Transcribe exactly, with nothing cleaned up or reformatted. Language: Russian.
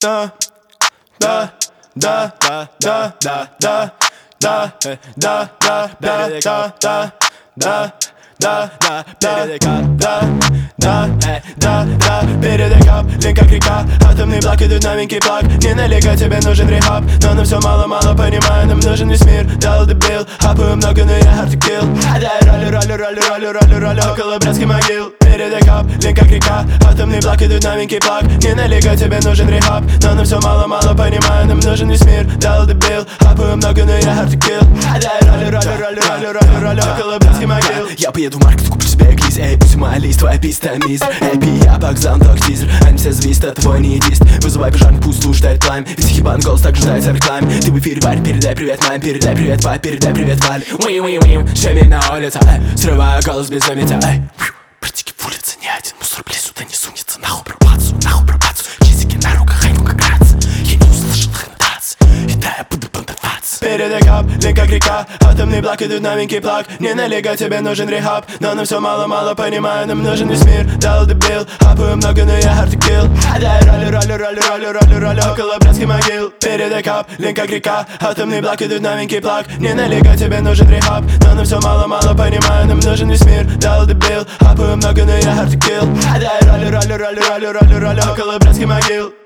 да, да, да, да, да, да, да, да, да, да, да, да, да, да, да, да, передекап, да, да, да, да, передекап, линк как река, атомный блок, идут новенький плаг. Не налегай, тебе нужен рехаб, но нам все мало-мало понимаю, нам нужен весь мир, дал дебил, хапаю много, но я hard to kill. Дай ролю, ролю, ролю, ролю, ролю, ролю, около братских могил. Передекап, линк как река, атомный блок, идут новенький плаг. Не налегай, тебе нужен рехаб, но нам все мало-мало понимаю, нам нужен весь мир, дал дебил, хапаю много, но я hard to kill. Дай ролю, ролю, ролю, ролю, ролю, ролю, около братских могил. Я поеду в маркет, куплю себе эклиз. Эй, пусть моя лист, твоя писта, мизер. Эй, пи, я бокзан, ток, тизер. Они все зависят, это твой не дист. Вызывай пожарник, пусть слушает плайм. Ведь хибан голос так ждает за реклам. Ты в эфире, парень, передай привет маме. Передай привет папе, передай привет Вале. Уи-уи-уи, шеми на улице, эй. Срываю голос без заметия, эй. Притики в улице, не один мусор, блядь, сюда не сунется. Нахуй пробацию, нахуй пробацию. Чизики на руках, эй, ну как рация. Я не услышал их нотации, и да, я буду бомбироваться. Передекап, линк как река, атомный блок, идут новенький плаг. Не налегай, тебе нужен рехаб, но нам все мало-мало понимаю, нам нужен весь мир, дал дебил, хапаю много, но я hard to kill. Дай ролю, ролю, ролю, ролю, ролю, ролю, около братских могил. Передекап, линк как река, атомный блок, идут новенький плаг. Не налегай, тебе нужен рехаб, но нам все мало-мало понимаю, нам нужен весь мир, дал дебил, хапаю много, но я hard to kill. Дай ролю, ролю, ролю, ролю, ролю, ролю, около братских могил.